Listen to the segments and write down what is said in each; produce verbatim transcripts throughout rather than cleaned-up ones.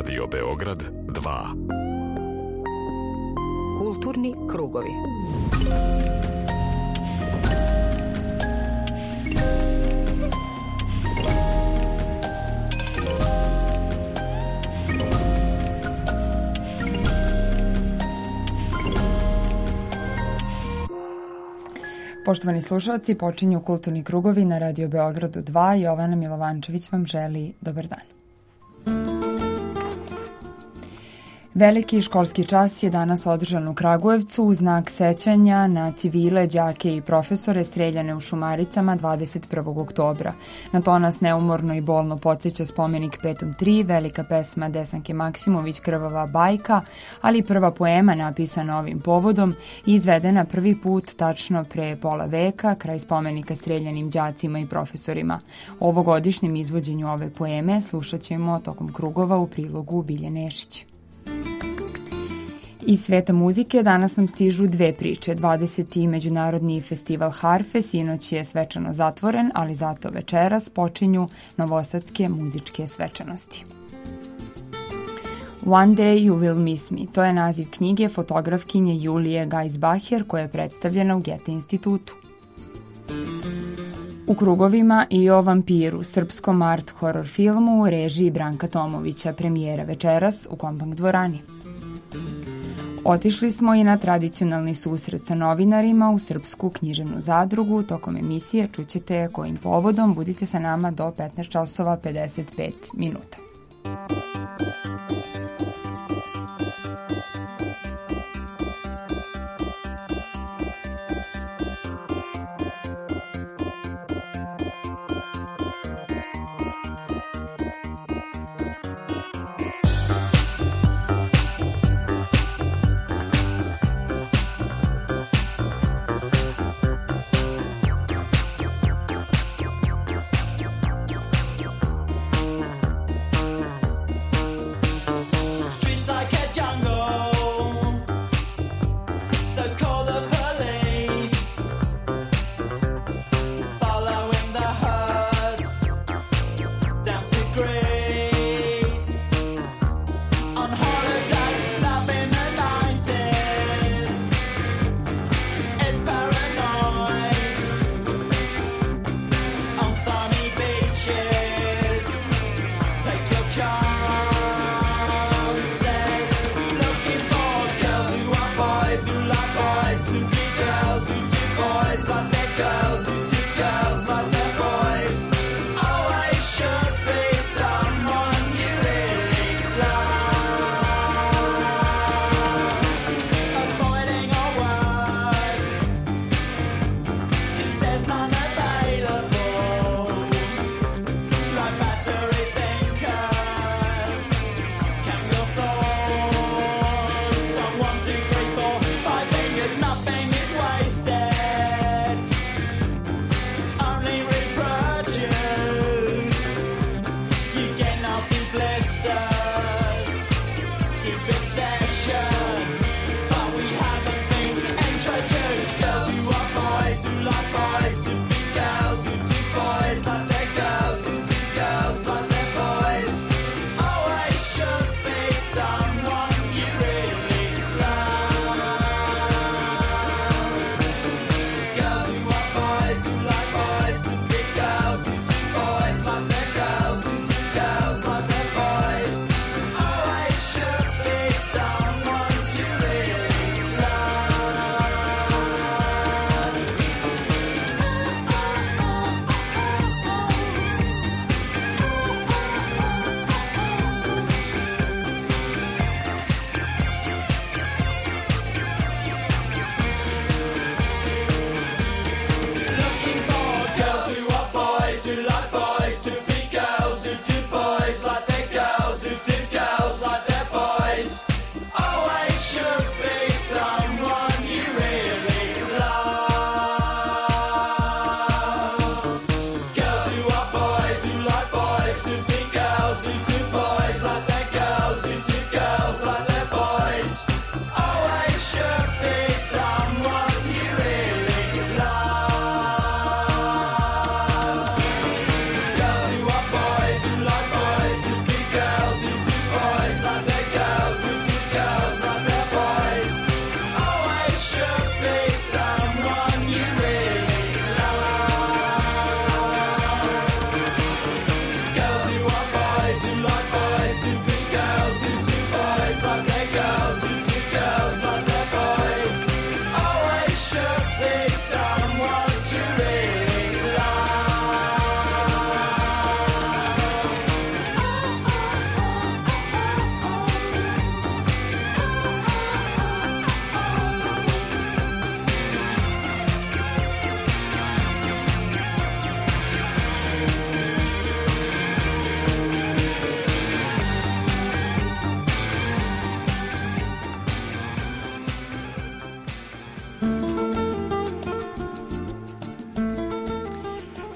Radio Beograd dva. Kulturni krugovi. Poštovani slušalci, počinju Kulturni krugovi na Radio Beogradu dva. Jovana Milovančević vam želi dobar dan. Veliki školski čas je danas održan u Kragujevcu u znak sećanja na civile, đake i profesore streljane u Šumaricama dvadeset prvog oktobra. Na to nas neumorno i bolno podsjeća spomenik Petom tri, velika pesma Desanke Maksimović Krvava bajka, ali i prva poema napisana ovim povodom i izvedena prvi put tačno pre pola veka kraj spomenika streljanim đacima i profesorima. O ovogodišnjem izvođenju ove poeme slušat ćemo tokom krugova u prilogu Bilje Nešić. Iz sveta muzike danas nam stižu dve priče. dvadeseti Međunarodni festival harfe sinoć je svečano zatvoren, ali zato večeras počinju novosadske muzičke svečanosti. One Day You Will Miss Me, to je naziv knjige fotografkinje Julije Geisbacher koja je predstavljena u Goethe institutu. U krugovima i o vampiru, srpskom art horror filmu u režiji Branka Tomovića, premijera večeras u Kompakt dvorani. Otišli smo i na tradicionalni susret sa novinarima u Srpsku književnu zadrugu. Tokom emisije čućete kojim povodom. Budite sa nama do petnaest časova pedeset pet minuta.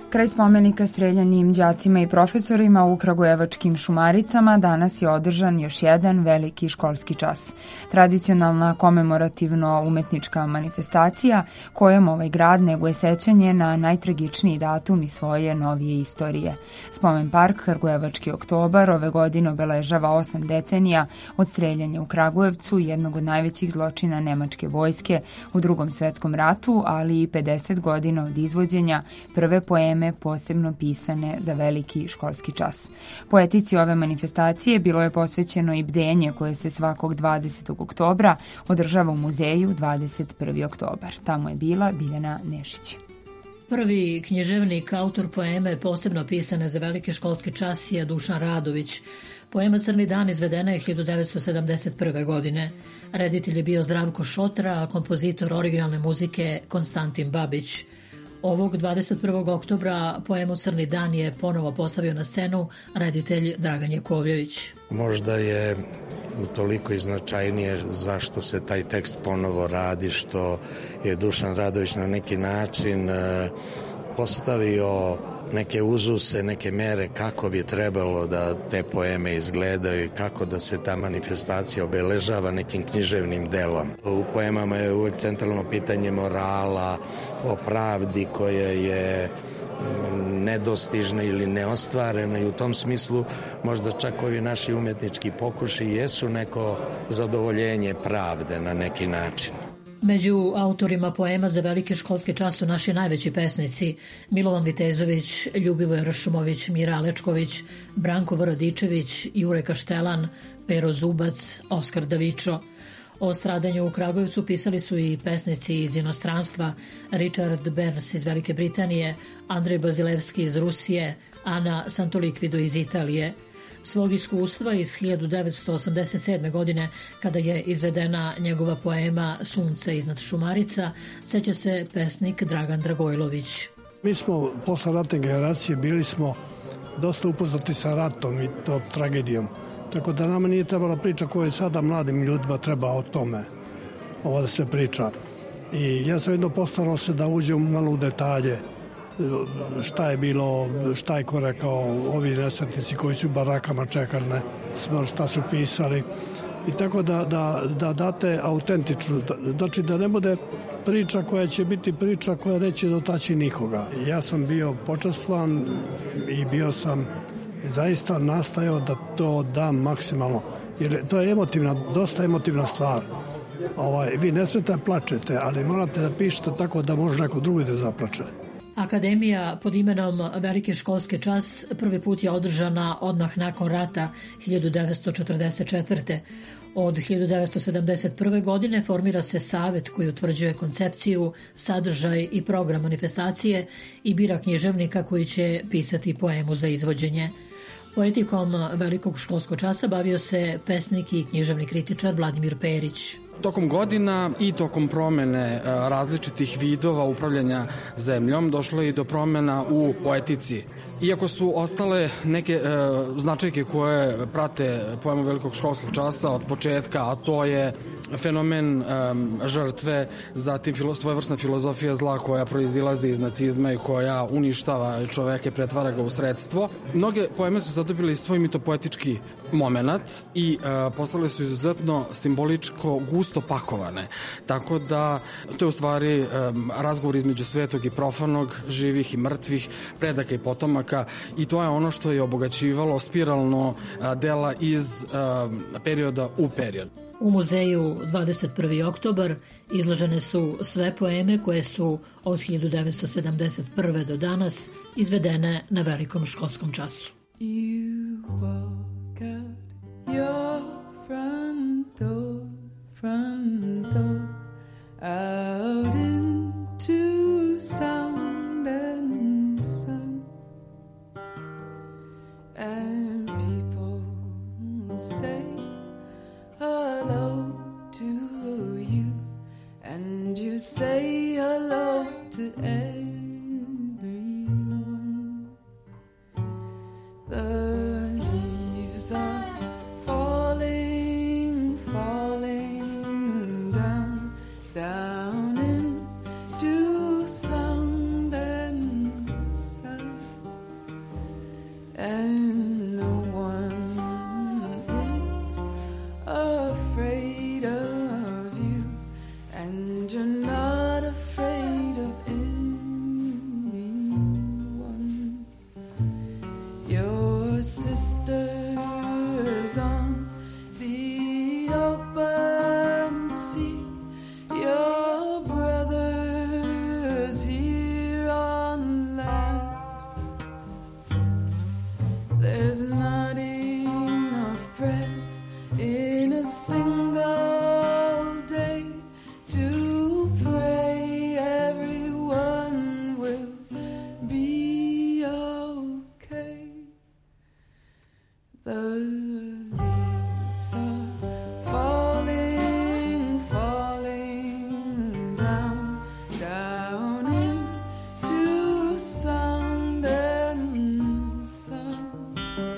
Kraj spomenika streljanim đacima i profesorima u kragujevačkim Šumaricama danas je održan još jedan veliki školski čas. Tradicionalna komemorativno-umetnička manifestacija kojom ovaj grad neguje sećanje na najtragičniji datum iz svoje novije istorije. Spomen park Kragujevački oktobar ove godine obeležava osam decenija od streljanja u Kragujevcu, jednog od najvećih zločina nemačke vojske u Drugom svetskom ratu, ali i pedeset godina od izvođenja prve poeme posebno pisane za veliki školski čas. Poetici ove manifestacije bilo je posvećeno i bdenje koje se svakog dvadesetog oktobra održava u muzeju dvadeset prvi oktobar. Tamo je bila Biljana Nešić. Prvi književnik, autor poeme posebno pisane za veliki školski čas je Dušan Radović. Poema Crni dan izvedena je hiljadu devetsto sedamdeset prve. godine. Reditelj je bio Zdravko Šotra, a kompozitor originalne muzike Konstantin Babić. Ovog dvadeset prvog oktobra poemu Crni dan je ponovo postavio na scenu reditelj Dragan Jakovljević. Možda je toliko i značajnije zašto se taj tekst ponovo radi, što je Dušan Radović na neki način postavio neke uzuse, neke mere kako bi trebalo da te poeme izgledaju i kako da se ta manifestacija obeležava nekim književnim delom. U poemama je uvek centralno pitanje morala, o pravdi koja je nedostižna ili neostvarena i u tom smislu možda čak ovi naši umetnički pokuši jesu neko zadovoljenje pravde na neki način. Među autorima poema za veliki školski čas su naši najveći pesnici Milovan Vitezović, Ljubivoj Rašumović, Mira Alečković, Branko Voradičević, Jure Kaštelan, Pero Zubac, Oskar Davičo. O stradanju u Kragujevcu pisali su i pesnici iz inostranstva, Richard Burns iz Velike Britanije, Andrej Bazilevski iz Rusije, Ana Santolikvido iz Italije. Svog iskustva iz hiljadu devetsto osamdeset sedme. godine, kada je izvedena njegova poema Sunce iznad Šumarica, seća se pesnik Dragan Dragojlović. Mi smo posle ratne generacije bili smo dosta upoznati sa ratom i to tragedijom. Tako da nama nije trebala priča koja je sada mladim ljudima treba o tome. Ovo da se priča. I ja sam jedno postarao se da uđem malo u detalje. Šta je bilo, šta je ko rekao, ovi nesretnici koji su u barakama čekali, šta su pisali. I tako da, da, da date autentičnu, znači da ne bude priča koja će biti priča koja neće dotaći nikoga. Ja sam bio počastvan i bio sam zaista nastajao da to dam maksimalno, jer to je emotivna, dosta emotivna stvar. Ovaj, vi ne smete plačete, ali morate da pišete tako da može neko drugi da zaplače. Akademija pod imenom Veliki školski čas prvi put je održana odmah nakon rata hiljadu devetsto četrdeset četvrte. Od hiljadu devetsto sedamdeset prve. godine formira se savet koji utvrđuje koncepciju, sadržaj i program manifestacije i bira književnika koji će pisati poemu za izvođenje. Poetikom Velikog školskog časa bavio se pesnik i književni kritičar Vladimir Perić. Tokom godina i tokom promene različitih vidova upravljanja zemljom došlo je i do promena u poetici. Iako su ostale neke e, značajke koje prate poemu Velikog školskog časa od početka, a to je fenomen e, žrtve, zatim filo, svojevrsna filozofija zla koja proizilazi iz nacizma i koja uništava čoveke, pretvara ga u sredstvo. Mnoge poeme su zadobile svoj mitopoetički moment i e, postale su izuzetno simboličko gusto pakovane. Tako da to je u stvari e, razgovor između svetog i profanog, živih i mrtvih, predaka i potomaka, i to je ono što je obogaćivalo spiralno a, dela iz a, perioda u period. U muzeju dvadeset prvi oktobar izložene su sve poeme koje su od hiljadu devetsto sedamdeset prve. do danas izvedene na Velikom školskom času. You walk out your front door, front door, out into sound and sun, and people say hello to you, and you say hello to everyone. The leaves are falling, falling down, down into sound and sun. and you're not afraid of anyone. Your sisters on the open sea, your brothers here on land. There's not enough breath in a single day to pray everyone will be okay. The leaves are falling, falling down, down into sound and sun,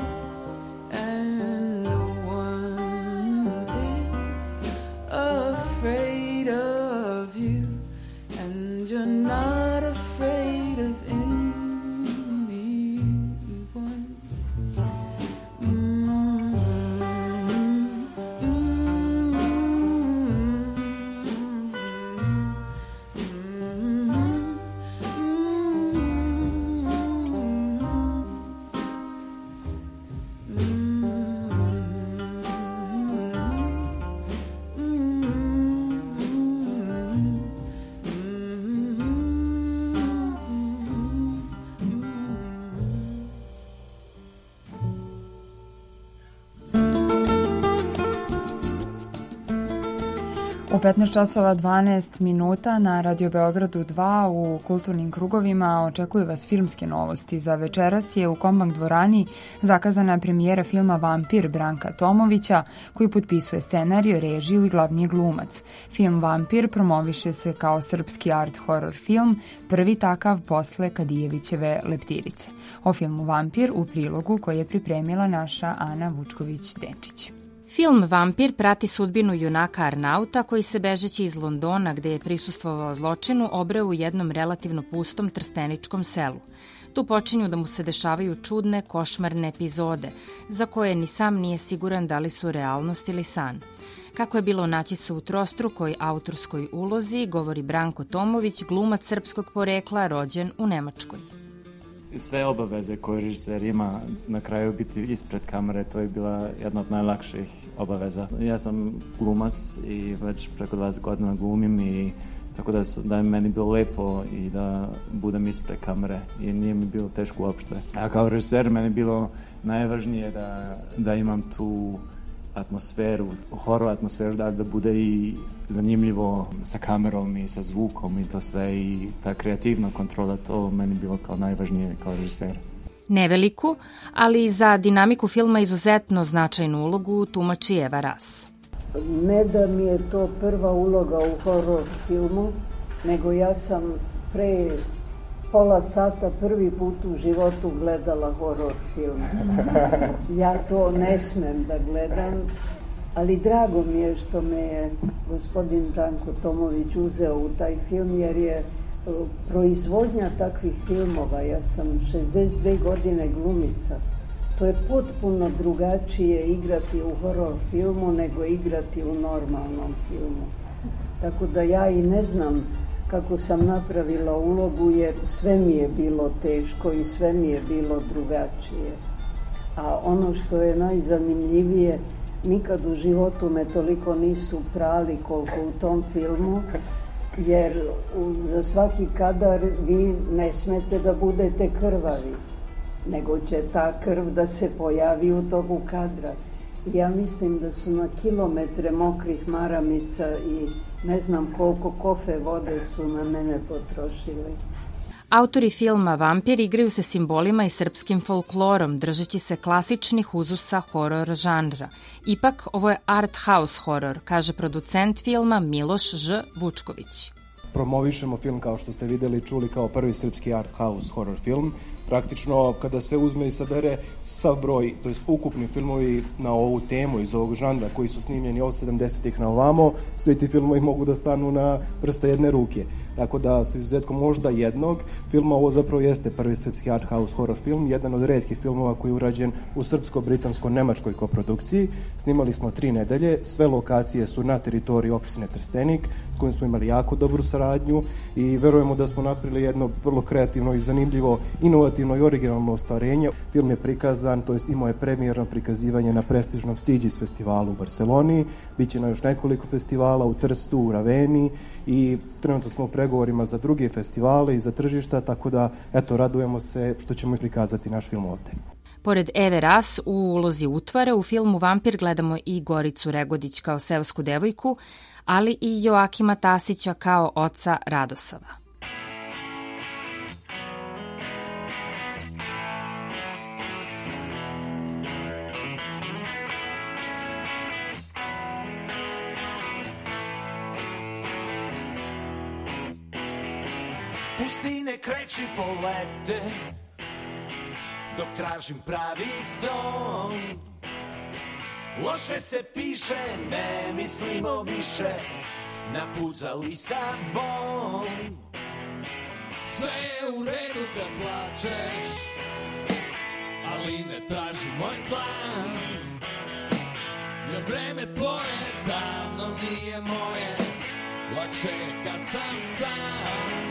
and no one is afraid of you, and you're not afraid of anyone. U petnaest časova dvanaest minuta na Radio Beogradu dva u kulturnim krugovima očekuju vas filmske novosti. Za večeras je u Kombank dvorani zakazana premijera filma Vampir Branka Tomovića, koji potpisuje scenariju, režiju i glavni je glumac. Film Vampir promoviše se kao srpski art horror film, prvi takav posle Kadijevićeve Leptirice. O filmu Vampir u prilogu koji je pripremila naša Ana Vučković-Denčić. Film Vampir prati sudbinu junaka Arnauta koji se bežeći iz Londona gde je prisustvovao zločinu obreo u jednom relativno pustom trsteničkom selu. Tu počinju da mu se dešavaju čudne, košmarne epizode, za koje ni sam nije siguran da li su realnost ili san. Kako je bilo naći se u trostrukoj autorskoj ulozi, govori Branko Tomović, glumac srpskog porekla, rođen u Nemačkoj. Sve obaveze koje režiser ima na kraju biti ispred kamere, to je bila jedna od najlakših obaveza. Ja sam glumac i već preko dvadeset godina glumim i tako da, da je meni bilo lepo i da budem ispred kamere i nije mi bilo teško uopšte. A kao režiser meni je bilo najvažnije da, da imam tu atmosferu, horror atmosferu, da, da bude i zanimljivo sa kamerom i sa zvukom i to sve i ta kreativna kontrola, to meni bilo kao najvažnije kao režiser. Neveliku, ali za dinamiku filma izuzetno značajnu ulogu tumači Eva Ras. Ne da mi je to prva uloga u horror filmu, nego ja sam pre pola sata prvi put u životu gledala horror film. Ja to ne smem da gledam, ali drago mi je što me je gospodin Branko Tomović uzeo u taj film, jer je proizvodnja takvih filmova, ja sam šezdeset dve godine glumica, to je potpuno drugačije igrati u horror filmu nego igrati u normalnom filmu. Tako da ja i ne znam kako sam napravila ulogu, jer sve mi je bilo teško i sve mi je bilo drugačije. A ono što je najzanimljivije, nikad u životu me toliko nisu prali koliko u tom filmu, jer u, za svaki kadar vi ne smete da budete krvavi, nego će ta krv da se pojavi u toku kadra. Ja mislim da su na kilometre mokrih maramica i ne znam koliko kofe vode su na mene potrošili. Autori filma Vampir igraju se simbolima i srpskim folklorom, držeći se klasičnih uzusa horor žanra. Ipak, ovo je art house horor, kaže producent filma Miloš Ž. Vučković. promovišemo film, kao što ste videli i čuli, kao prvi srpski art house horror film. Praktično, kada se uzme i sabere sav broj, to je ukupni filmovi na ovu temu iz ovog žanra koji su snimljeni od sedamdesetih na ovamo, svi ti filmovi mogu da stanu na prste jedne ruke. Tako da, sa izuzetkom možda jednog filma, ovo zapravo jeste prvi srpski art house horror film, jedan od retkih filmova koji je urađen u srpsko-britansko-nemačkoj koprodukciji. Snimali smo tri nedelje, sve lokacije su na teritoriji opštine Trstenik, s kojim smo imali jako dobru saradnju i verujemo da smo napravili jedno vrlo kreativno i zanimljivo, inovativno i originalno ostvarenje. Film je prikazan, to jest imao je premijerno prikazivanje na prestižnom Sitges festivalu u Barseloni, biće na još nekoliko festivala u Trstu, u Raveni i trenutno smo u pregovorima za druge festivale i za tržišta, tako da, eto, radujemo se što ćemo prikazati naš film ovde. Pored Eve Ras u ulozi Utvare, u filmu Vampir gledamo i Goricu Regodić kao seosku devojku, ali i Joakima Tasića kao oca Radosava. Pustine kreći polete, dok tražim pravi ton. Loše se piše, ne mislimo više na put za Lisabon. Sve je u redu kad plačeš, ali ne traži moj plan. Jer vreme tvoje davno nije moje, lakše je kad sam sam.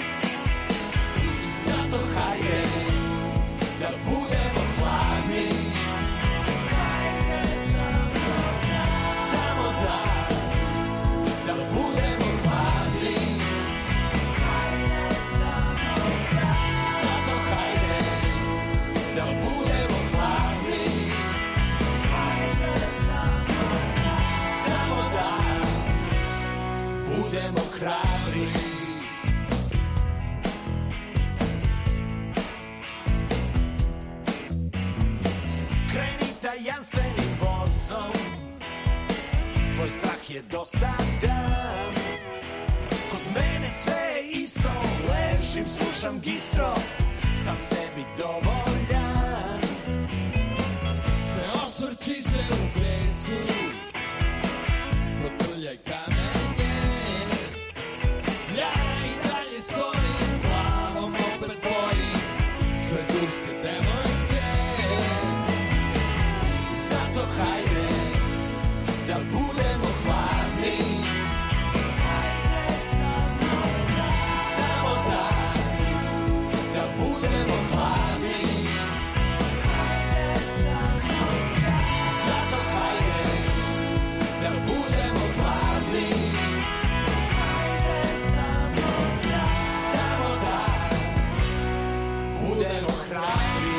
Zato hajde da budemo hladni, samo da, da budemo hladni. Zato hajde da budemo hladni, samo da budemo hrabri. Tajanstvenim vozom, tvoj strah je dosadan. Kod mene sve je isto, ležim, slušam gistro, sam sebi dovoljan. Ne osvrći se u pecu, protrljaj kamenje. Ja i dalje stojim, glavom opet bojim sve turske devojke. Hajde da budemo hladni, samo da, da budemo hladni. Zato hajde da budemo hladni, samo da budemo hrabri.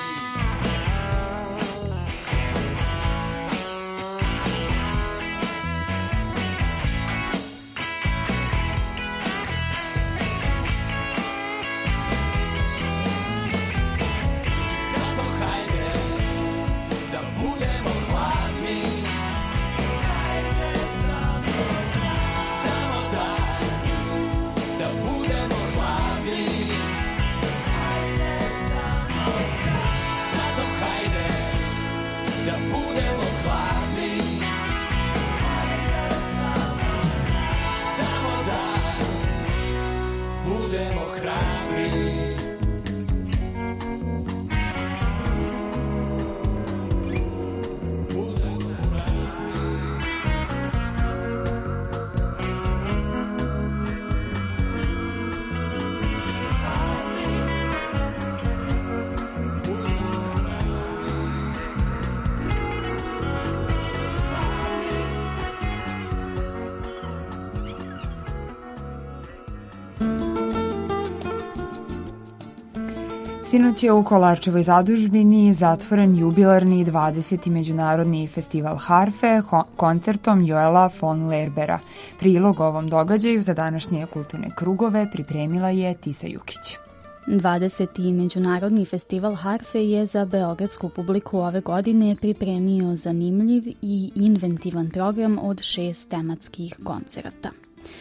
Sinoć je u Kolarčevoj zadužbini zatvoren jubilarni dvadeseti međunarodni festival harfe koncertom Joela von Lerbera. Prilog ovom događaju za današnje kulturne krugove pripremila je Tisa Jukić. dvadeseti međunarodni festival harfe je za beogradsku publiku ove godine pripremio zanimljiv i inventivan program od šest tematskih koncerata.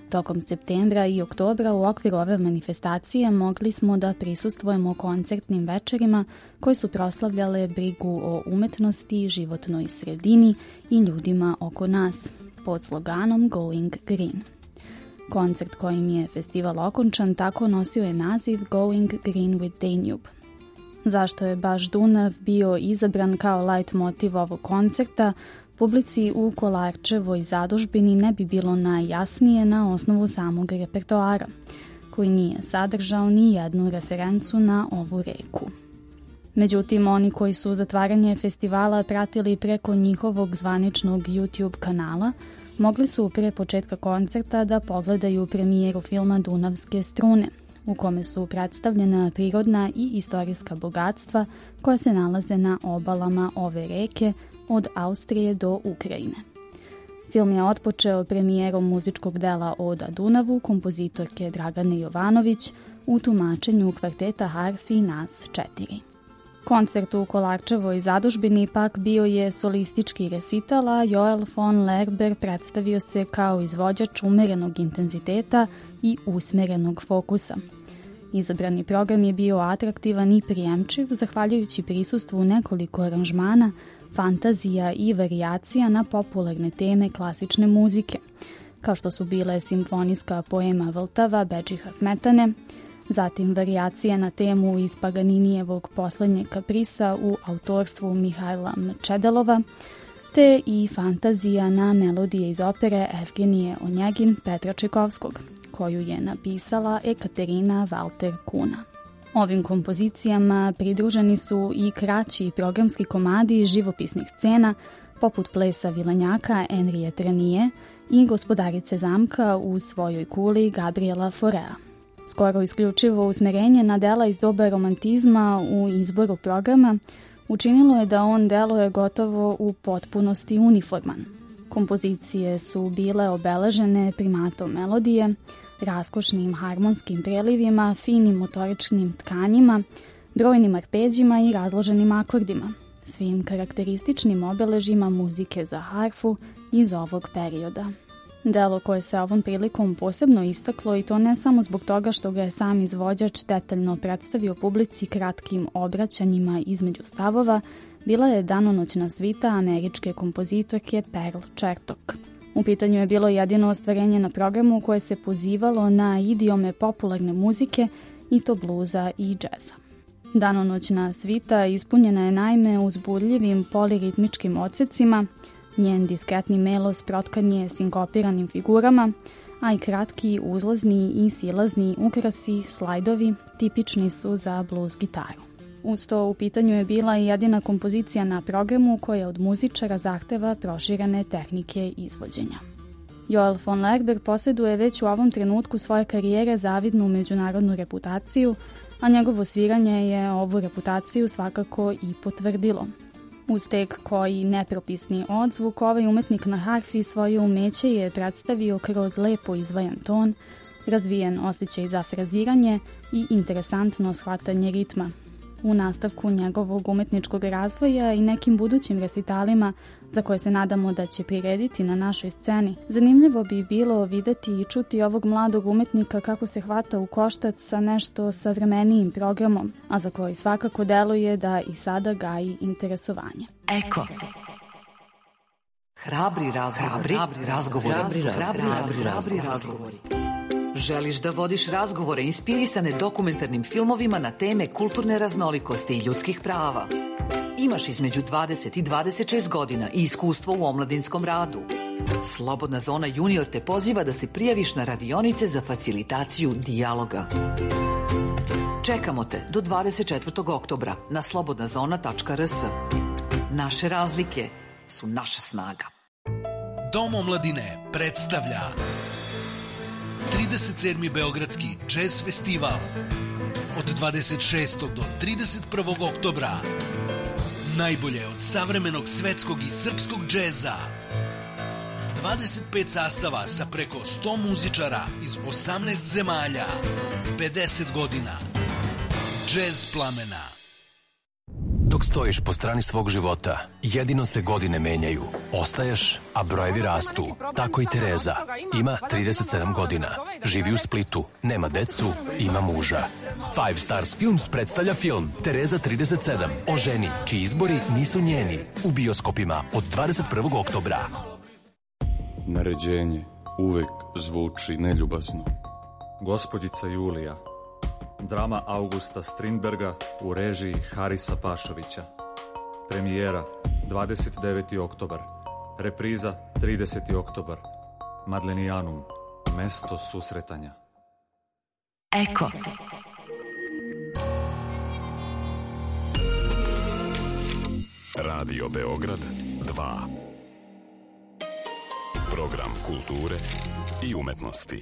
Tokom septembra i oktobra u okviru ove manifestacije mogli smo da prisustvujemo koncertnim večerima koje su proslavljale brigu o umetnosti, životnoj sredini i ljudima oko nas, pod sloganom Going Green. Koncert kojim je festival okončan tako nosio je naziv Going Green with Danube. Zašto je baš Dunav bio izabran kao light motiv ovog koncerta, publici u Kolarčevoj zadužbini ne bi bilo najjasnije na osnovu samog repertoara, koji nije sadržao ni jednu referencu na ovu reku. Međutim, oni koji su zatvaranje festivala pratili preko njihovog zvaničnog YouTube kanala, mogli su pre početka koncerta da pogledaju premijeru filma Dunavske strune, u kome su predstavljena prirodna i istorijska bogatstva koja se nalaze na obalama ove reke od Austrije do Ukrajine. Film je otpočeo premijerom muzičkog dela Oda Dunavu kompozitorke Dragane Jovanović u tumačenju kvarteta harfi Nas četiri. Koncert u Kolarčevoj zadužbini pak bio je solistički resital, a Joel von Lerber predstavio se kao izvođač umerenog intenziteta i usmerenog fokusa. Izabrani program je bio atraktivan i prijemčiv, zahvaljujući prisustvu nekoliko aranžmana, fantazija i varijacija na popularne teme klasične muzike, kao što su bile simfonijska poema Vltava Bedžiha Smetane, zatim varijacije na temu iz Paganinijevog poslednjeg kaprisa u autorstvu Mihajla Mčedelova, te i fantazija na melodije iz opere Evgenije Onjegin Petra Čajkovskog, koju je napisala Ekaterina Walter Kuna. Ovim kompozicijama pridruženi su i kraći programski komadi živopisnih scena, poput Plesa Vilenjaka Enrije Tranije i Gospodarice zamka u svojoj kuli Gabriela Forea. Skoro isključivo usmerenje na dela iz doba romantizma u izboru programa učinilo je da on deluje gotovo u potpunosti uniforman. Kompozicije su bile obeležene primatom melodije, raskošnim harmonskim prelivima, finim motoričnim tkanjima, brojnim arpeđima i razloženim akordima, svim karakterističnim obeležima muzike za harfu iz ovog perioda. Delo koje se ovom prilikom posebno istaklo, i to ne samo zbog toga što ga je sam izvođač detaljno predstavio publici kratkim obraćanjima između stavova, bila je danonoćna svita američke kompozitorke Pearl Chertok. U pitanju je bilo jedino ostvarenje na programu koje se pozivalo na idiome popularne muzike, i to bluza i džeza. Danonoćna svita ispunjena je naime uzbudljivim poliritmičkim odsecima, njen diskretni melos protkan je sinkopiranim figurama, a i kratki uzlazni i silazni ukrasi, slajdovi, tipični su za blues gitaru. Uz to u pitanju je bila i jedina kompozicija na programu koja od muzičara zahteva proširene tehnike izvođenja. Joel von Lerber posjeduje već u ovom trenutku svoje karijere zavidnu međunarodnu reputaciju, a njegovo sviranje je ovu reputaciju svakako i potvrdilo. Uz tek koji nepropisni odzvuk, ovaj umetnik na harfi svoje umeće je predstavio kroz lepo izvajan ton, razvijen osjećaj za fraziranje i interesantno shvatanje ritma. U nastavku njegovog umetničkog razvoja i nekim budućim resitalima, za koje se nadamo da će prirediti na našoj sceni, zanimljivo bi bilo videti i čuti ovog mladog umetnika kako se hvata u koštac sa nešto savremenijim programom, a za koji svakako deluje da i sada gaji interesovanje. Eko. Hrabri razgovori. Hrabri razgovori. Hrabri, hrabri, hrabri, hrabri razgovori. Želiš da vodiš razgovore inspirisane dokumentarnim filmovima na teme kulturne raznolikosti i ljudskih prava? Imaš između dvadeset i dvadeset šest godina i iskustvo u omladinskom radu. Slobodna zona junior te poziva da se prijaviš na radionice za facilitaciju dijaloga. Čekamo te do dvadeset četvrtog oktobra na slobodna zona tačka r s. Naše razlike su naša snaga. Dom omladine predstavlja trideset sedmi Beogradski jazz festival od dvadeset šestog do trideset prvog oktobra. Najbolje od savremenog svetskog i srpskog džeza. dvadeset pet sastava sa preko sto muzičara iz osamnaest zemalja. pedeset godina. Džez plamena. Do dok stojiš po strani svog života, jedino se godine menjaju. Ostaješ, a brojevi rastu. Tako i Tereza. Ima trideset sedam godina. Živi u Splitu. Nema decu, ima muža. Five Stars Films predstavlja film Tereza trideset sedam o ženi čiji izbori nisu njeni. U bioskopima od dvadeset prvog oktobra. Naređenje uvek zvuči neljubazno. Gospođica Julija. Drama Augusta Strindberga u režiji Harisa Pašovića. Premijera dvadeset deveti oktobar. Repriza trideseti oktobar. Madlenijanum. Mesto susretanja. Eko. Radio Beograd dva. Program kulture i umetnosti.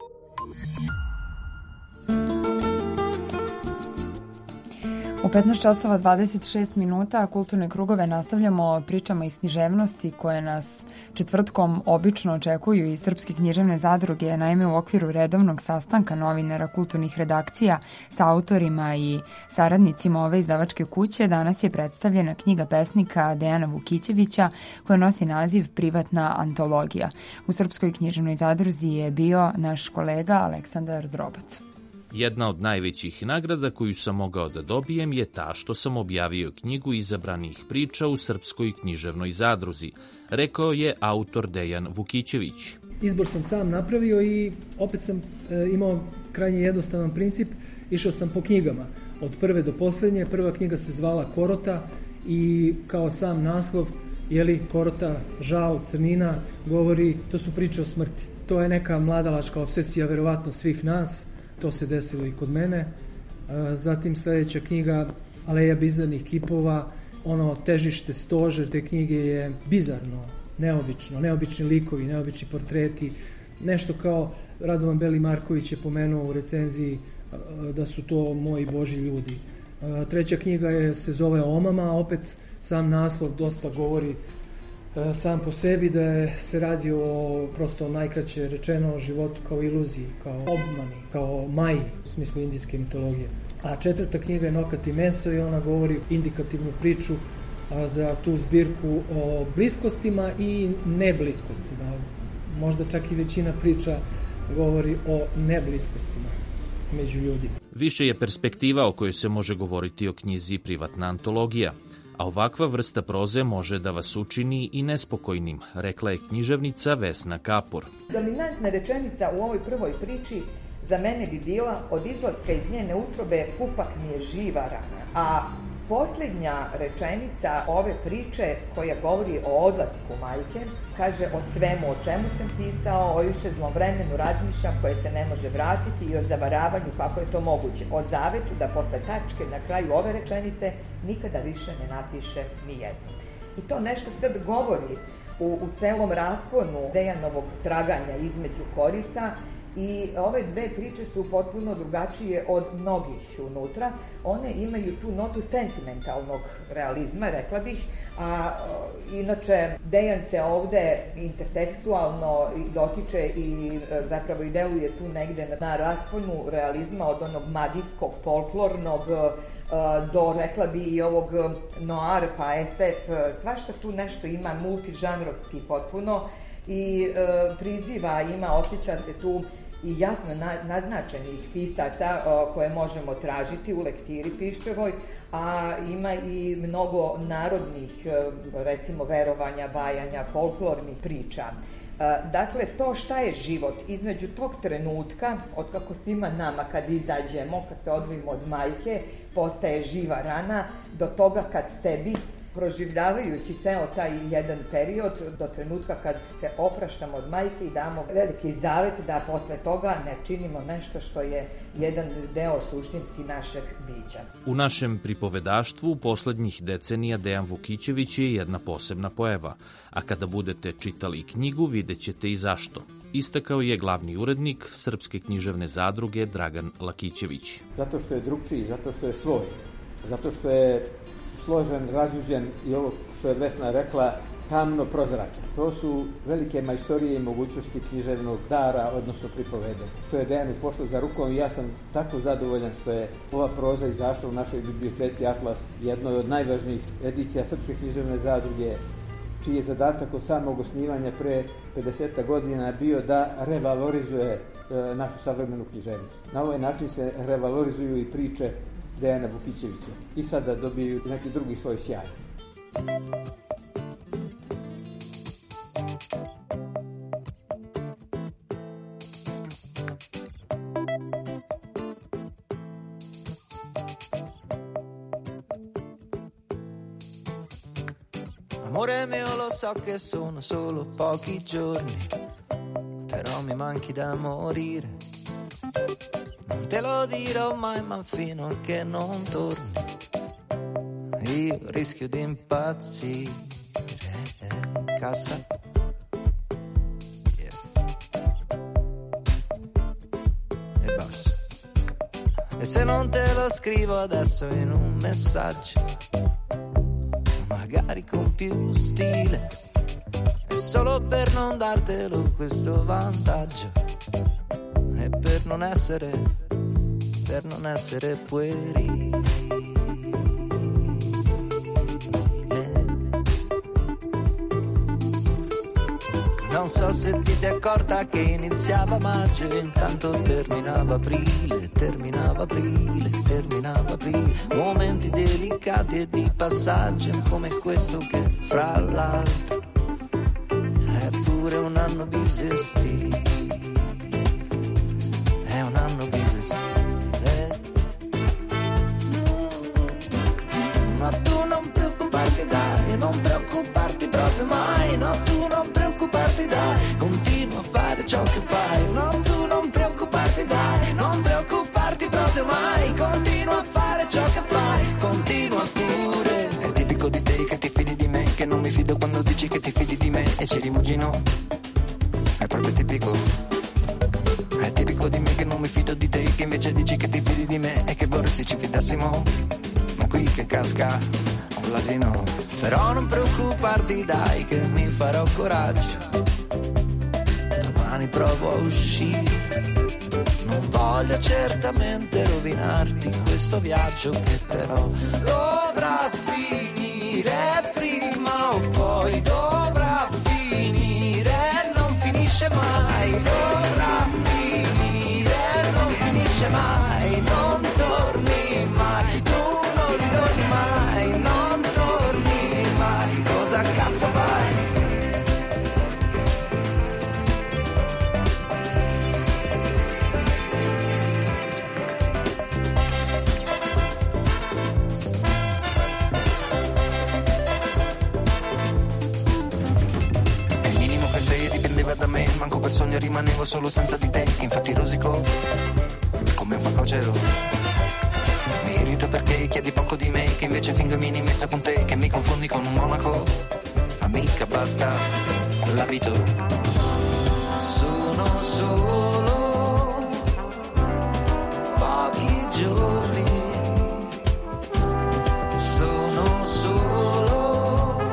U petnaest časova dvadeset šest minuta kulturne krugove nastavljamo pričama iz književnosti koje nas četvrtkom obično očekuju iz Srpske književne zadruge. Naime, u okviru redovnog sastanka novinara kulturnih redakcija sa autorima i saradnicima ove izdavačke kuće danas je predstavljena knjiga pesnika Dejana Vukićevića koja nosi naziv Privatna antologija. U Srpskoj književnoj zadruzi je bio naš kolega Aleksandar Drobac. Jedna od najvećih nagrada koju sam mogao da dobijem je ta što sam objavio knjigu izabranih priča u Srpskoj književnoj zadruzi, rekao je autor Dejan Vukićević. Izbor sam sam napravio i opet sam e, imao krajnje jednostavan princip, išao sam po knjigama, od prve do posljednje. Prva knjiga se zvala Korota i kao sam naslov, jeli, Korota, žal, crnina, govori, to su priče o smrti. To je neka mladalačka obsesija verovatno svih nas. To se desilo i kod mene. Zatim sljedeća knjiga Aleja bizarnih kipova, ono težište, stožer te knjige je bizarno, neobično, neobični likovi, neobični portreti, nešto kao Radovan Beli Marković je pomenuo u recenziji da su to moji božji ljudi. Treća knjiga je, se zove Omama, opet sam naslov dosta govori sam po sebi, da je, se radi o, prosto najkraće rečeno, o životu kao iluziji, kao obmani, kao maji, u smislu indijske mitologije. A četvrta knjiga je Nokat i meso i ona govori indikativnu priču a, za tu zbirku o bliskostima i nebliskostima. Možda čak i većina priča govori o nebliskostima među ljudima. Više je perspektiva o kojoj se može govoriti o knjizi Privatna antologija. A ovakva vrsta proze može da vas učini i nespokojnim, rekla je književnica Vesna Kapur. Dominantna rečenica u ovoj prvoj priči za mene bi bila: od izlaska iz njene utrobe pupak mi je živa rana. A posljednja rečenica ove priče koja govori o odlasku majke, kaže o svemu o čemu sam pisao, o iščezlom vremenu razmišljam koje se ne može vratiti i o zavaravanju kako je to moguće. O zavetu da posle tačke na kraju ove rečenice nikada više ne napiše ni jedno. I to nešto sad govori u, u celom rasponu Dejanovog traganja između korica. I ove dve priče su potpuno drugačije od mnogih unutra. One imaju tu notu sentimentalnog realizma, rekla bih, a inače Dejan se ovde intertekstualno dotiče i zapravo i deluje tu negde na rasponu realizma od onog magijskog, folklornog do, rekla bi, i ovog noir pa es ef, svašta tu nešto ima, multižanrovski potpuno i e, priziva, ima, osjeća se tu i jasno na, naznačenih pisaca o, koje možemo tražiti u lektiri Piščevoj, a ima i mnogo narodnih, recimo, verovanja, bajanja, folklornih priča. Dakle, to šta je život između tog trenutka, od kako svima nama kad izađemo, kad se odvojimo od majke, postaje živa rana, do toga kad sebi, proživljavajući ceo taj jedan period, do trenutka kad se opraštamo od majke i damo veliki zavet da posle toga ne činimo nešto što je jedan deo suštinski našeg bića. U našem pripovedaštvu poslednjih decenija Dejan Vukićević je jedna posebna pojava, a kada budete čitali knjigu vidjet ćete i zašto. Istakao je glavni urednik Srpske književne zadruge Dragan Lakićević. Zato što je drugčiji, zato što je svoj, zato što je složen, razjuđen i ovo što je Vesna rekla, tamno prozračan. To su velike majstorije i mogućnosti književnog dara, odnosno pripovede. To je Dejanu pošlo za rukom i ja sam tako zadovoljan što je ova proza izašla u našoj biblioteci Atlas, jednoj od najvažnijih edicija Srpske književne zadruge, čiji je zadatak od samog osnivanja pre pedeset godina bio da revalorizuje e, našu savremenu književnost. Na ovaj način se revalorizuju i priče Dejana Vukićevića i sada dobiju neki drugi svoj sjaj. Amore mio, lo so che sono solo pochi giorni, però mi manchi da morire. Non te lo dirò mai, ma fino a che non torni, io rischio di impazzire. Cassa. Yeah. E basso. E se non te lo scrivo adesso in un messaggio, magari con più stile, è solo per non dartelo questo vantaggio, e per non essere, per non essere puerile. Non so se ti sei accorta che iniziava maggio e intanto terminava aprile, terminava aprile, terminava aprile. Momenti delicati e di passaggio come questo che fra l'altro è pure un anno bisestile, è un anno bisestile. Ma tu non preoccuparti dai, non preoccuparti proprio mai, no tu non preoccuparti dai, continua a fare ciò che fai, no tu non preoccuparti dai, non preoccuparti proprio mai, continua a fare ciò che fai, continua pure. È tipico di te che ti fidi di me, che non mi fido quando dici che ti fidi di me e ci rimugino, è proprio tipico. È tipico di me che non mi fido di te, che invece dici che ti fidi di me e che vorresti ci fidassimo, ma qui che casca l'asino. Però non preoccuparti dai che mi farò coraggio, domani provo a uscire, non voglio certamente rovinarti questo viaggio che però dovrà finire prima o poi, dovrà finire, non finisce mai, dovrà finire, non finisce mai, non torni mai, tu non ritorni mai, non torni mai, cosa cazzo fai? È il minimo che sei dipendeva da me, manco per sogno rimanevo solo senza di te, infatti rosico come un facocero. Mi irrito perché chiedi poco di me, che invece fingo in mezzo con te, che mi confondi con un monaco. Amica, basta l'abito. Sono solo pochi giorni, sono solo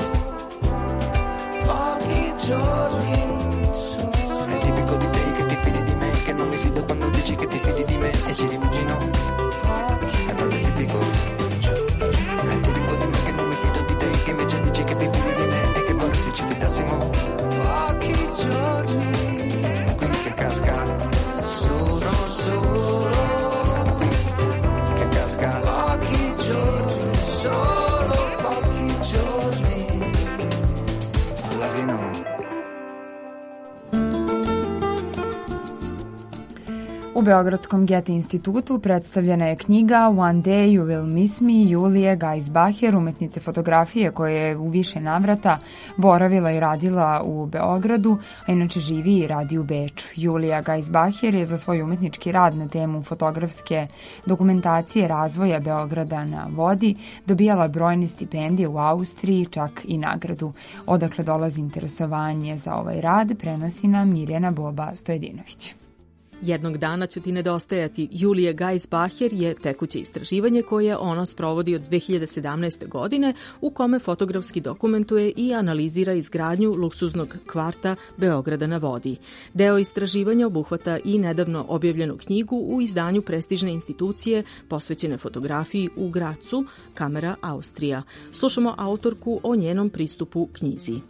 pochi giorni. È tipico di te che ti fidi di me, che non mi fido quando dici che ti fidi di me e ci rimugino. È proprio tipico. È tipico di me che non mi fido di te, che invece dici che ti fidi di me e che vorresti ci fidassimo. Pochi giorni, qui che casca, sono solo qui che casca. Pochi giorni, solo pochi giorni. L'asino. U Beogradskom Goethe institutu predstavljena je knjiga One Day You Will Miss Me Julije Geisbacher, umetnice fotografije koja je u više navrata boravila i radila u Beogradu, a inače živi i radi u Beču. Julija Geisbacher je za svoj umetnički rad na temu fotografske dokumentacije razvoja Beograda na vodi dobijala brojne stipendije u Austriji, čak i nagradu. Odakle dolazi interesovanje za ovaj rad, prenosi nam Mirjana Boba Stojedinović. Jednog dana ću ti nedostajati. Julija Geisbacher je tekuće istraživanje koje ona sprovodi od dve hiljade sedamnaeste. godine u kome fotografski dokumentuje i analizira izgradnju luksuznog kvarta Beograda na vodi. Deo istraživanja obuhvata i nedavno objavljenu knjigu u izdanju prestižne institucije posvećene fotografiji u Gracu, Kamera Austrija. Slušamo autorku o njenom pristupu knjizi.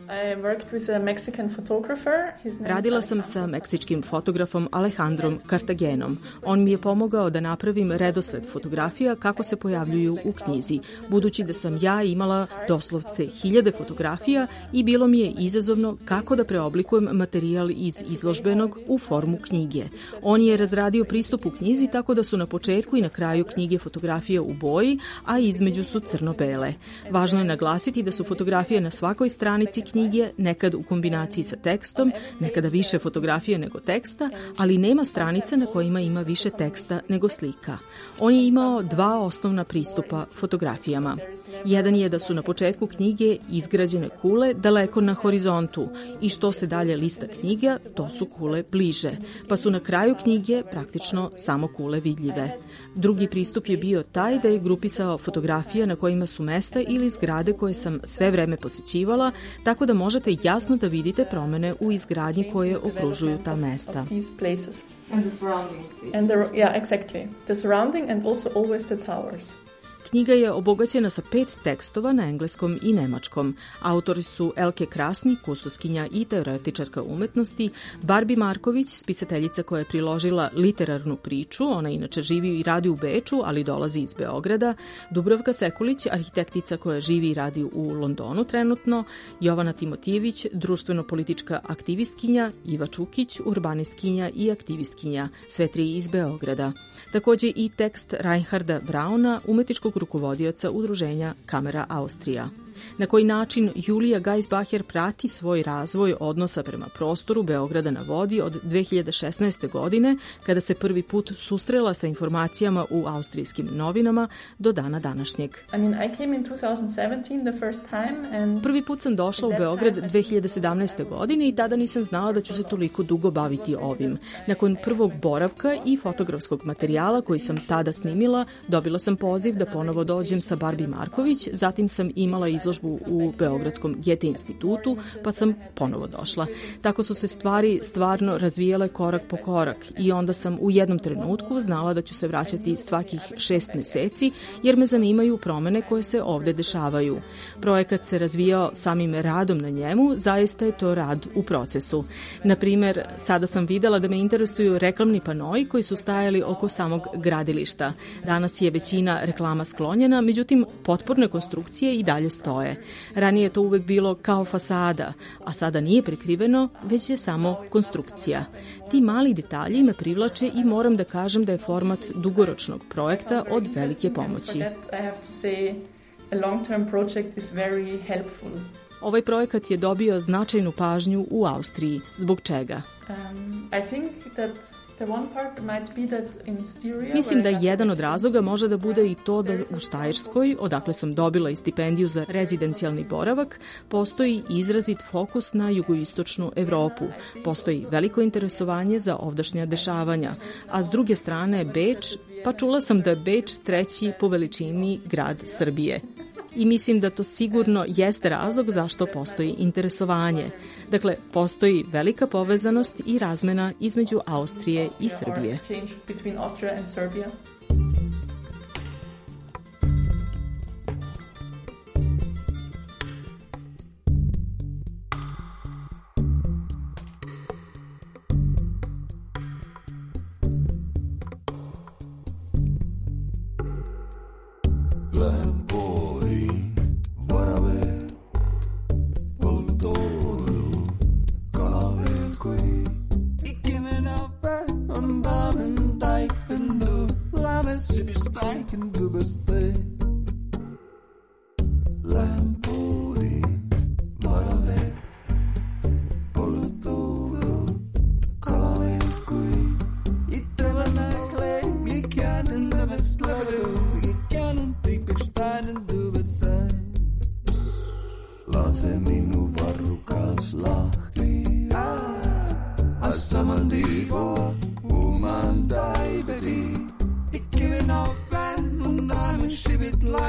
Radila sam sa meksičkim fotografom Alejandrom Cartagenom. On mi je pomogao da napravim redosled fotografija kako se pojavljuju u knjizi, budući da sam ja imala doslovce hiljade fotografija i bilo mi je izazovno kako da preoblikujem materijal iz izložbenog u formu knjige. On je razradio pristup u knjizi tako da su na početku i na kraju knjige fotografije u boji, a između su crno-bele. Važno je naglasiti da su fotografije na svakoj stranici knjige, nekad u kombinaciji sa tekstom, nekada više fotografije nego teksta, ali nema stranica na kojima ima više teksta nego slika. On je imao dva osnovna pristupa fotografijama. Jedan je da su na početku knjige izgrađene kule daleko na horizontu i što se dalje lista knjiga, to su kule bliže, pa su na kraju knjige praktično samo kule vidljive. Drugi pristup je bio taj da je grupisao fotografije na kojima su mesta ili zgrade koje sam sve vreme posećivala, tako da možete jasno da vidite promene u izgradnji koje okružuju ta mesta. And the surroundings. And the, yeah, exactly. The surrounding and also always the towers. Knjiga je obogaćena sa pet tekstova na engleskom i nemačkom. Autori su Elke Krasni, kustoskinja i teoretičarka umetnosti, Barbie Marković, spisateljica koja je priložila literarnu priču, ona inače živi i radi u Beču, ali dolazi iz Beograda, Dubravka Sekulić, arhitektica koja živi i radi u Londonu trenutno, Jovana Timotijević, društveno-politička aktivistkinja, Iva Čukić, urbanistkinja i aktivistkinja, sve tri iz Beograda. Takođe i tekst Reinharda Brauna, umetničkog rukovodioca udruženja Kamera Austrija. Na koji način Julija Geisbacher prati svoj razvoj odnosa prema prostoru Beograda na vodi od dve hiljade šesnaeste. godine, kada se prvi put susrela sa informacijama u austrijskim novinama do dana današnjeg. I mean, I came in twenty seventeen the first time and Prvi put sam došla u Beograd dve hiljade sedamnaeste. godine i tada nisam znala da ću se toliko dugo baviti ovim. Nakon prvog boravka i fotografskog materijala koji sam tada snimila, dobila sam poziv da ponovo dođem sa Barbie Marković, zatim sam imala izložbu u Beogradskom Goethe institutu, pa sam ponovo došla. Tako su se stvari stvarno razvijale korak po korak i onda sam u jednom trenutku znala da ću se vraćati svakih šest meseci, jer me zanimaju promene koje se ovde dešavaju. Projekat se razvijao samim radom na njemu, zaista je to rad u procesu. Na primer, sada sam videla da me interesuju reklamni panoi koji su stajali oko samog gradilišta. Danas je većina reklama sklonjena, međutim, potporne konstrukcije i dalje stoje. Ranije je to uvek bilo kao fasada, a sada nije prekriveno, već je samo konstrukcija. Ti mali detalji me privlače i moram da kažem da je format dugoročnog projekta od velike pomoći. Ovaj projekat je dobio značajnu pažnju u Austriji. Zbog čega? Um, I think that Mislim da jedan od razloga može da bude i to da u Štajerskoj, odakle sam dobila i stipendiju za rezidencijalni boravak, postoji izrazit fokus na jugoistočnu Evropu. Postoji veliko interesovanje za ovdašnja dešavanja, a s druge strane Beč, pa čula sam da je Beč treći po veličini grad Srbije. I mislim da to sigurno jeste razlog zašto postoji interesovanje. Dakle, postoji velika povezanost i razmena između Austrije i Srbije.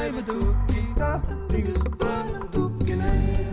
blijven doeken. Dat dingen stemmen doeken.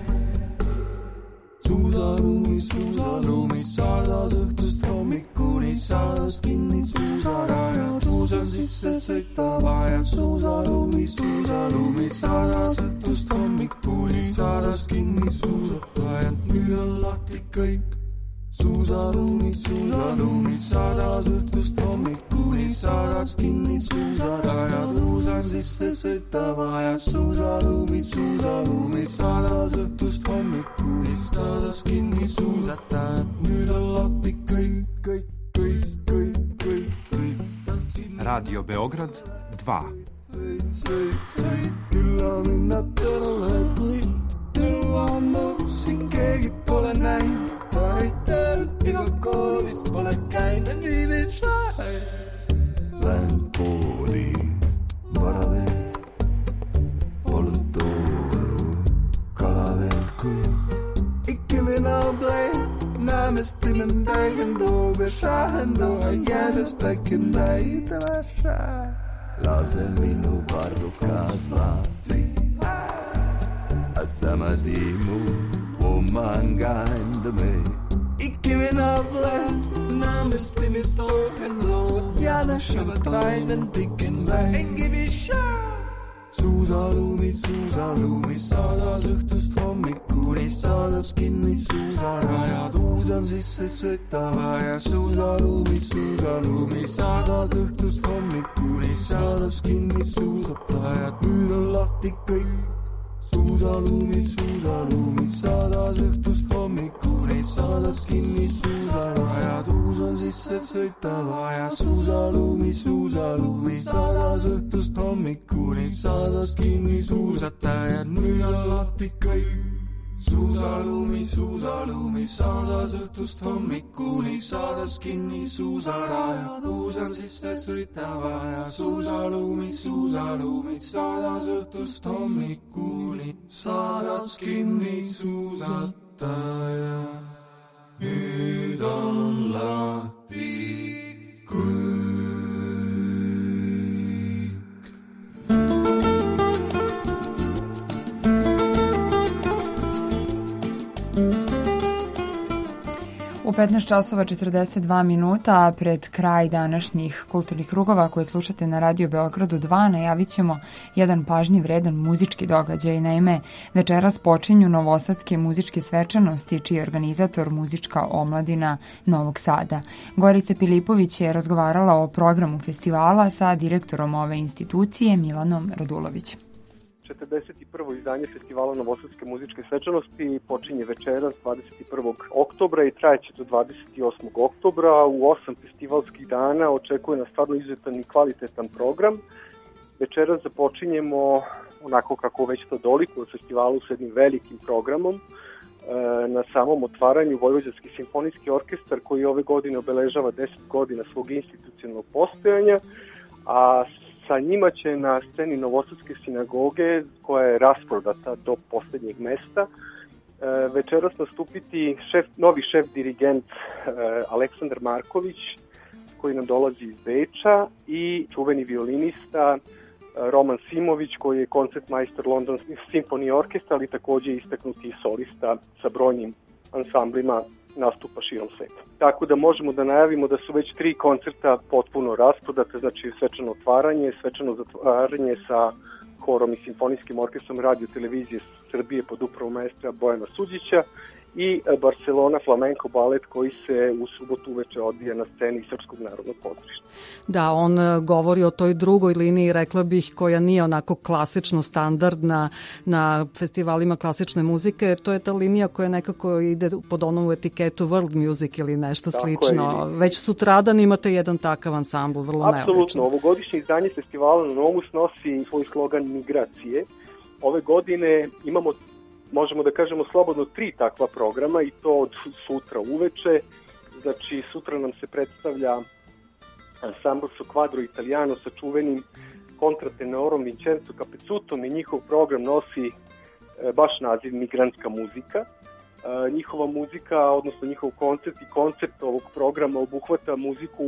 Susalumi, susalumi, sada zahtu stromi kuni, sada skinni susaraja, tužan si se svetavaja. Susalumi, susalumi, sada zahtu stromi kuni, sada skinni susaraja, nüüd on lahti kõik. Suusalumi, suusalumi, sada õhtust hommikuni, sadas kinni suusarajad, ruusan sisse sõitava ja suusalumi, suusalumi, sadas õhtust hommikuni, sadas kinni suusatajad, nüüd on lahti kõik, kõik, kõik, kõik, kõik, kõik. Radio Beograd dva. Sõit, sõit, sõit, külla minna tõnule, kui tõnu ammu siin keegi pole näinud. Aitäh, iga koolist pole käinud nii veel. Lähen kooli, vara veel, polnud too kala veel, kui ikka minä olen, näemme stillen täigen toobe, shahen tooa järjest äkkin täitävä shaa. Lase minu varrukas lahti, et sama tiimu oman kanda me. Ikke minä olen, nämmesti mis lohen lood, jäädä shabat päivän tikken läin. Engi vishaa. Suusalumi, suusalumi, sadas õhtust hommikuni, sadas kinni suusarajad, uusan sisse sõitava ja suusalumi, suusalumi, sadas õhtust hommikuni, sadas kinni suusatajad, nüüd on lahti kõik. Suusalumi, suusalumi, sadas õhtust hommikuni, sadas kinni suusarajad, uusan sisse sõitava ja suusalumi, suusalumi, sadas õhtust hommikuni, sadas kinni suusatajad, nüüd on lahti kõik. Suusalumi, suusalumi, sadas õhtust hommikuni, sadas kinni suusarajad, uusan sisse sõitava ja suusalumi, suusalumi, sadas õhtust hommikuni, sadas kinni suusataja. Nüüd on lahti kõik. U petnaest časova četrdeset dva minuta pred kraj današnjih kulturnih krugova koje slušate na Radio Beogradu dva najavit ćemo jedan pažnji vredan muzički događaj. Naime, večeras počinju novosadske muzičke svečanosti čiji je organizator Muzička omladina Novog Sada. Gorica Pilipović je razgovarala o programu festivala sa direktorom ove institucije Milanom Radulovićem. četrdeset prvo izdanje festivala Novosadske muzičke svečanosti počinje večeras dvadeset prvog oktobra i trajeće do dvadeset osmog oktobra. U osam festivalskih dana očekuje nas stvarno izuzetan i kvalitetan program. Večeras započinjemo onako kako već to dolikuje festivalu s jednim velikim programom. Na samom otvaranju Vojvođanski simfonijski orkestar koji ove godine obeležava deset godina svog institucionalnog postojanja, a sa njima će na sceni Novosadske sinagoge, koja je rasprodata do poslednjeg mesta, večeras nastupiti šef, novi šef dirigent Aleksandar Marković, koji nam dolazi iz Beča, i čuveni violinista Roman Simović, koji je koncertmajstor Londonski simfoniji orkestra, ali takođe istaknuti solista sa brojnim ansamblima nastupa širom sveta. Tako da možemo da najavimo da su već tri koncerta potpuno rasprodate, znači svečano otvaranje, svečano zatvaranje sa horom i simfonijskim orkestrom Radio Televizije Srbije pod upravom maestra Bojana Suđića i Barcelona Flamenco balet koji se u subotu uveče odvija na sceni Srpskog narodnog pozorišta. Da, on govori o toj drugoj liniji, rekla bih, koja nije onako klasično standardna na festivalima klasične muzike. To je ta linija koja nekako ide pod onu etiketu world music ili nešto tako slično. Je. Već sutradan imate jedan takav ansambl, vrlo neobično. Apsolutno, ovogodišnje izdanje festivala na Nomus nosi svoj slogan migracije. Ove godine imamo, možemo da kažemo slobodno, tri takva programa i to od sutra uveče. Znači, sutra nam se predstavlja ansambl su Quadro Italiano sa čuvenim kontratenorom Vincenzo Capezutom i njihov program nosi baš naziv Migrantska muzika. Njihova muzika, odnosno njihov koncept i koncept ovog programa obuhvata muziku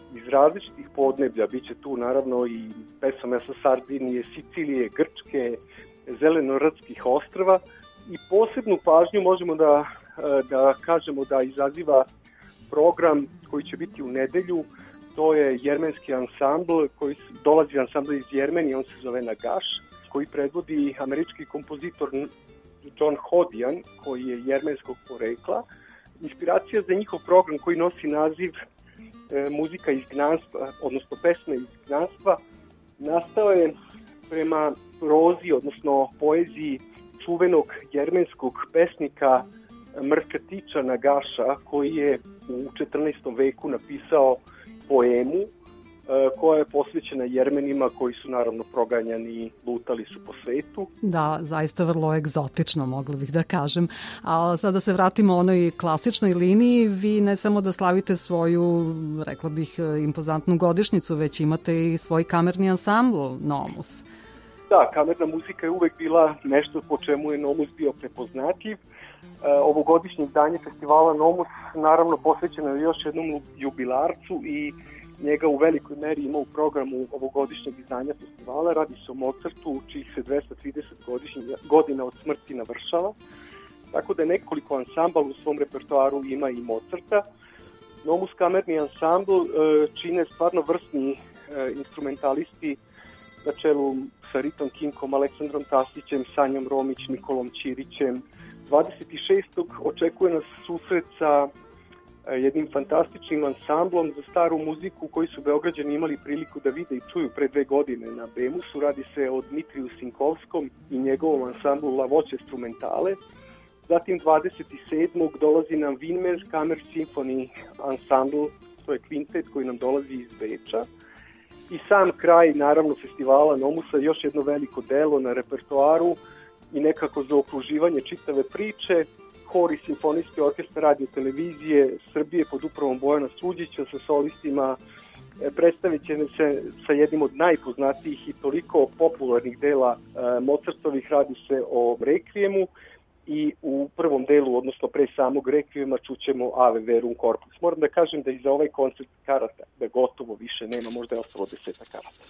iz različitih podneblja. Biće tu naravno i pesama sa Sardinije, Sicilije, Grčke, Zelenorodskih ostrva i posebnu pažnju možemo da, da kažemo da izaziva program koji će biti u nedelju. To je jermenski ansambl koji dolazi ansambl iz Jermenije, on se zove Nagaš, koji predvodi američki kompozitor John Hodian, koji je jermenskog porekla. Inspiracija za njihov program koji nosi naziv e, muzika izgnanstva, odnosno pesme izgnanstva, nastao je prema prozi, odnosno poeziji čuvenog jermenskog pesnika Mrkatića Nagaša, koji je u četrnaestom veku napisao poemu koja je posvećena Jermenima koji su naravno proganjani i lutali su po svetu. Da, zaista vrlo egzotično, mogla bih da kažem. A sada se vratimo onoj klasičnoj liniji. Vi ne samo da slavite svoju, rekla bih, impozantnu godišnjicu, već imate i svoj kamerni ansambl Nomus. Da, kamerna muzika je uvek bila nešto po čemu je Nomus bio prepoznatljiv. Ovogodišnje izdanje festivala Nomus naravno posvećeno je još jednom jubilarcu i njega u velikoj meri ima u programu ovogodišnjeg izdanja festivala. Radi se o Mozartu, čih se dvesta trideset godina od smrti navršava. Tako da nekoliko ansambala u svom repertoaru ima i Mozarta. Nomus kamerni ansambl čine stvarno vrsni instrumentalisti na čelu sa Ritom Kinkom, Aleksandrom Tasićem, Sanjom Romić, Nikolom Ćirićem. dvadeset šestog očekuje nas susret sa jednim fantastičnim ansamblom za staru muziku koji su Beograđani imali priliku da vide i čuju pre dve godine na Bemusu. Radi se o Dmitriju Sinkovskom i njegovom ansamblu La Voce Strumentale. Zatim dvadeset sedmog dolazi nam Winmer Kamer Symphony ansambl, to je kvintet koji nam dolazi iz Beča. I sam kraj, naravno, festivala Nomusa, još jedno veliko delo na repertoaru i nekako za okruživanje čitave priče. Hor i simfonijski orkestar radio televizije Srbije pod upravom Bojana Suđića sa solistima predstavit će se sa jednim od najpoznatijih i toliko popularnih dela Mozartovih. Radi se o Rekvijemu i u prvom delu, odnosno pre samog Rekvijema, čućemo Ave Verum Corpus. Moram da kažem da i za ovaj koncert karata da gotovo više nema, možda je ostalo deseta karata.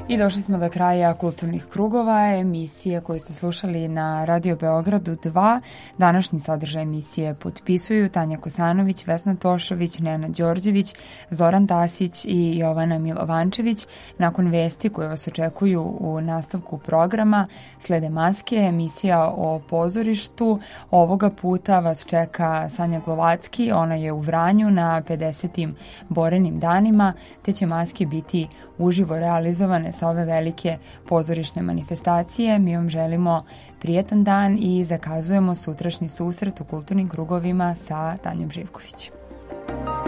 I došli smo do kraja kulturnih krugova, emisije koje ste slušali na Radio Beogradu dva. Današnji sadržaj emisije potpisuju Tanja Kosanović, Vesna Tošović, Nenad Đorđević, Zoran Tasić i Jovana Milovančević. Nakon vesti koje vas očekuju u nastavku programa slede Maske, emisija o pozorištu. Ovoga puta vas čeka Sanja Glovacki, ona je u Vranju na pedesetim Borenim danima, te će Maske biti uživo realizovane sa ove velike pozorišne manifestacije. Mi vam želimo prijetan dan i zakazujemo sutrašnji susret u kulturnim krugovima sa Tanjom Živković.